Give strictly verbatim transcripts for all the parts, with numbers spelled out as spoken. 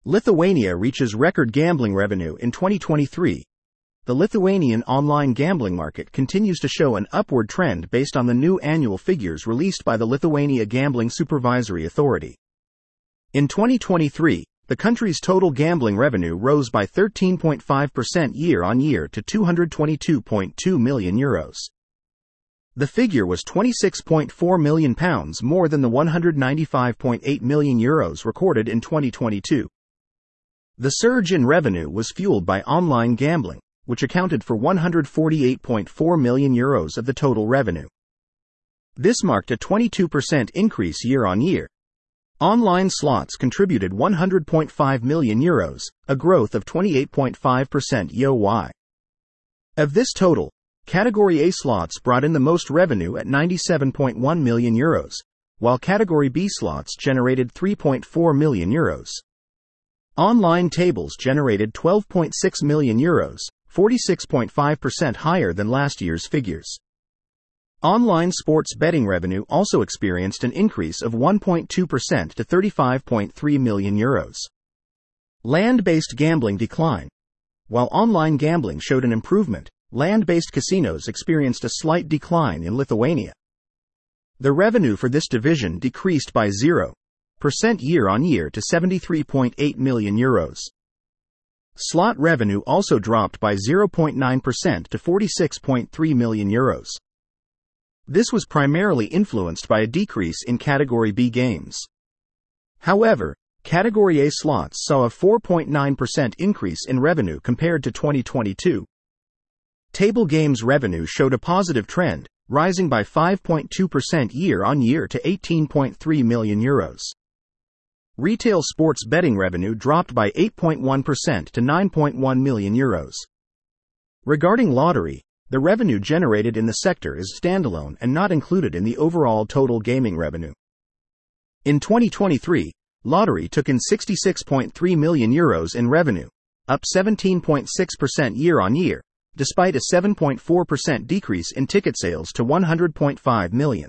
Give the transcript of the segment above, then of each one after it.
Lithuania reaches record gambling revenue in twenty twenty-three. The Lithuanian online gambling market continues to show an upward trend based on the new annual figures released by the Lithuania Gambling Supervisory Authority. In twenty twenty-three, the country's total gambling revenue rose by thirteen point five percent year-on-year to two hundred twenty-two point two million euros. The figure was twenty-six point four million pounds more than the one hundred ninety-five point eight million euros recorded in twenty twenty-two. The surge in revenue was fueled by online gambling, which accounted for one hundred forty-eight point four million euros of the total revenue. This marked a twenty-two percent increase year-on-year. Online slots contributed one hundred point five million euros, a growth of twenty-eight point five percent year-on-year. Of this total, Category A slots brought in the most revenue at ninety-seven point one million euros, while Category B slots generated three point four million euros. Online tables generated twelve point six million euros, forty-six point five percent higher than last year's figures. Online sports betting revenue also experienced an increase of one point two percent to thirty-five point three million euros. Land-based gambling declined. While online gambling showed an improvement, land-based casinos experienced a slight decline in Lithuania. The revenue for this division decreased by zero percent year-on-year to seventy-three point eight million euros. Slot revenue also dropped by zero point nine percent to forty-six point three million euros. This was primarily influenced by a decrease in Category B games. However, Category A slots saw a four point nine percent increase in revenue compared to twenty twenty-two. Table games revenue showed a positive trend, rising by five point two percent year-on-year to eighteen point three million euros. Retail sports betting revenue dropped by eight point one percent to nine point one million euros. Regarding lottery, the revenue generated in the sector is standalone and not included in the overall total gaming revenue. In twenty twenty-three, lottery took in sixty-six point three million euros in revenue, up seventeen point six percent year-on-year, despite a seven point four percent decrease in ticket sales to one hundred point five million.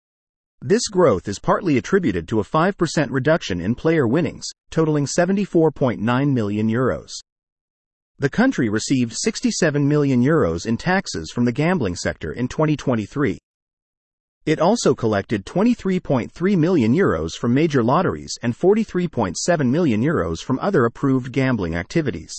This growth is partly attributed to a five percent reduction in player winnings, totaling seventy-four point nine million euros. The country received sixty-seven million euros in taxes from the gambling sector in twenty twenty-three. It also collected twenty-three point three million euros from major lotteries and forty-three point seven million euros from other approved gambling activities.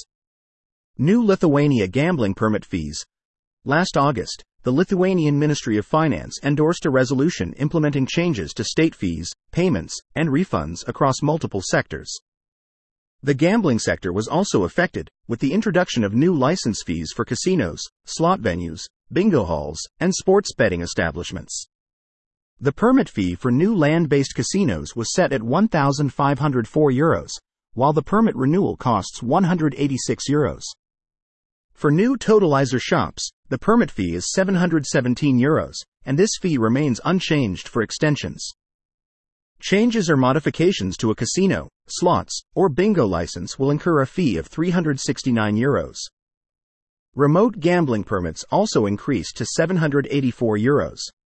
New Lithuania gambling permit fees. Last August, the Lithuanian Ministry of Finance endorsed a resolution implementing changes to state fees, payments, and refunds across multiple sectors. The gambling sector was also affected, with the introduction of new license fees for casinos, slot venues, bingo halls, and sports betting establishments. The permit fee for new land-based casinos was set at one thousand five hundred four euros, while the permit renewal costs one hundred eighty-six euros. For new totalizer shops, the permit fee is seven hundred seventeen euros, and this fee remains unchanged for extensions. Changes or modifications to a casino, slots, or bingo license will incur a fee of three hundred sixty-nine euros. Remote gambling permits also increased to seven hundred eighty-four euros.